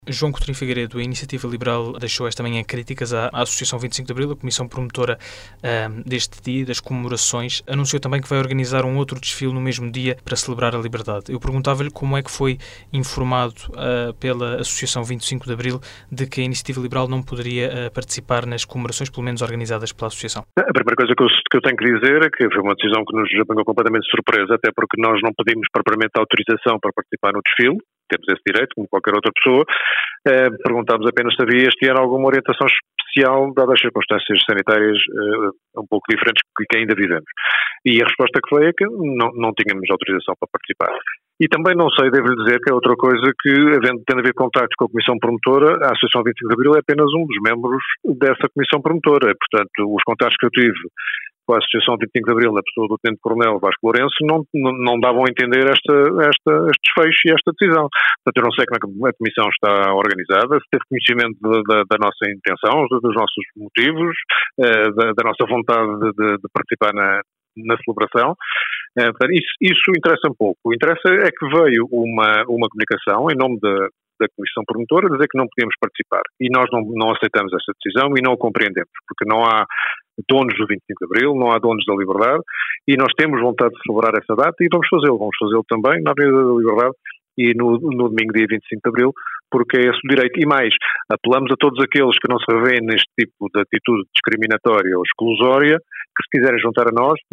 João Coutinho Figueiredo, a Iniciativa Liberal deixou esta manhã críticas à Associação 25 de Abril, a comissão promotora deste dia, das comemorações. Anunciou também que vai organizar um outro desfile no mesmo dia para celebrar a liberdade. Eu perguntava-lhe como é que foi informado pela Associação 25 de Abril de que a Iniciativa Liberal não poderia participar nas comemorações, pelo menos organizadas pela Associação. A primeira coisa que eu tenho que dizer é que foi uma decisão que nos apanhou completamente de surpresa, até porque nós não pedimos propriamente autorização para participar no desfile. Temos esse direito, como qualquer outra pessoa. Perguntámos apenas se havia este ano alguma orientação especial, dadas as circunstâncias sanitárias um pouco diferentes que ainda vivemos. E a resposta que foi é que não tínhamos autorização para participar. E também não sei, devo-lhe dizer que é outra coisa que, tendo a ver contactos com a Comissão Promotora, a Associação 25 de Abril é apenas um dos membros dessa Comissão Promotora. Portanto, os contactos que eu tive com a Associação 25 de Abril, na pessoa do Tenente-Coronel Vasco Lourenço, não davam a entender este desfecho e esta decisão. Portanto, eu não sei como é que a Comissão está organizada, se teve conhecimento da nossa intenção, dos nossos motivos, da nossa vontade de participar na celebração. Portanto, isso interessa um pouco. O interessa é que veio uma comunicação em nome da Comissão Promotora dizer que não podíamos participar. E nós não aceitamos essa decisão e não a compreendemos, porque não há donos do 25 de Abril, não há donos da Liberdade, e nós temos vontade de celebrar essa data e vamos fazê-lo. Vamos fazê-lo também na Avenida da Liberdade e no domingo, dia 25 de Abril, porque é esse o direito. E mais, apelamos a todos aqueles que não se revêem neste tipo de atitude discriminatória ou exclusória, que se quiserem juntar a nós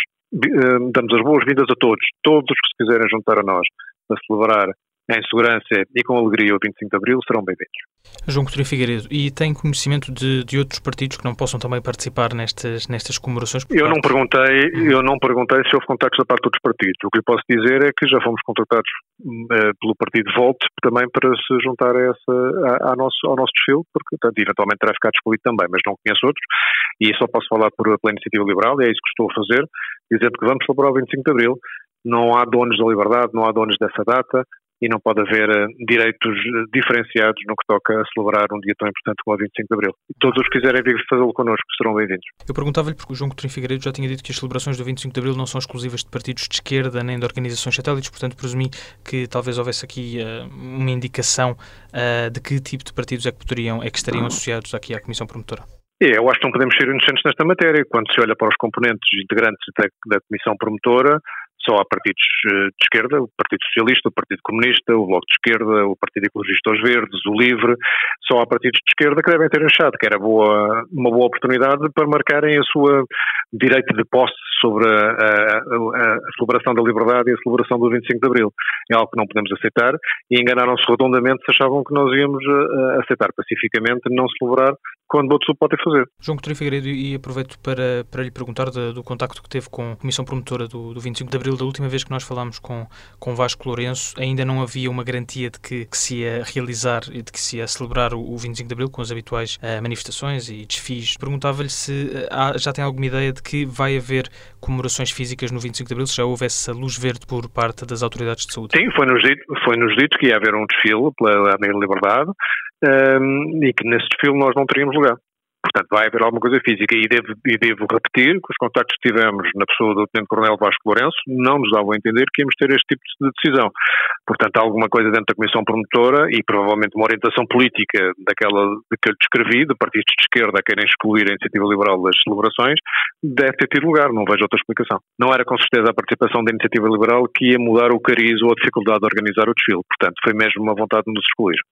damos as boas-vindas a todos os que se quiserem juntar a nós para celebrar em segurança e com alegria o 25 de Abril serão bem-vindos. João Coutinho Figueiredo, e tem conhecimento de outros partidos que não possam também participar nestas comemorações? Eu não perguntei se houve contactos da parte de outros partidos. O que lhe posso dizer é que já fomos contactados pelo partido Volte também para se juntar ao nosso desfile, porque portanto, eventualmente terá ficado excluído também, mas não conheço outros, e só posso falar pela Iniciativa Liberal, e é isso que estou a fazer, dizendo que vamos celebrar o 25 de Abril. Não há donos da liberdade, não há donos dessa data, e não pode haver direitos diferenciados no que toca a celebrar um dia tão importante como o 25 de Abril. Todos os que quiserem vir fazê-lo connosco serão bem-vindos. Eu perguntava-lhe porque o João Coutinho Figueiredo já tinha dito que as celebrações do 25 de Abril não são exclusivas de partidos de esquerda nem de organizações satélites, portanto presumi que talvez houvesse aqui uma indicação de que tipo de partidos é que estariam associados aqui à Comissão Promotora. Eu acho que não podemos ser inocentes nesta matéria. Quando se olha para os componentes integrantes da Comissão Promotora, só há partidos de esquerda, o Partido Socialista, o Partido Comunista, o Bloco de Esquerda, o Partido Ecologista aos Verdes, o LIVRE. Só há partidos de esquerda que devem ter achado que era uma boa oportunidade para marcarem a sua direito de posse sobre a celebração da liberdade e a celebração do 25 de Abril. É algo que não podemos aceitar e enganaram-se redondamente se achavam que nós íamos aceitar pacificamente não celebrar quando outros o podem fazer. João Coutinho Figueiredo, e aproveito para lhe perguntar do contacto que teve com a Comissão Promotora do 25 de Abril. Da última vez que nós falámos com Vasco Lourenço, ainda não havia uma garantia de que se ia realizar e de que se ia celebrar o 25 de Abril com as habituais manifestações e desfiles. Perguntava-lhe se já tem alguma ideia de que vai haver comemorações físicas no 25 de Abril, se já houve essa luz verde por parte das autoridades de saúde. Sim, foi-nos dito que ia haver um desfile pela Avenida Liberdade e que nesse desfile nós não teríamos lugar. Portanto, vai haver alguma coisa física e devo repetir que os contactos que tivemos na pessoa do Tenente-Coronel Vasco Lourenço não nos davam a entender que íamos ter este tipo de decisão. Portanto, há alguma coisa dentro da Comissão Promotora e provavelmente uma orientação política daquela que eu descrevi, de partidos de esquerda a querem excluir a Iniciativa Liberal das celebrações, deve ter tido lugar, não vejo outra explicação. Não era com certeza a participação da Iniciativa Liberal que ia mudar o cariz ou a dificuldade de organizar o desfile. Portanto, foi mesmo uma vontade de nos excluir.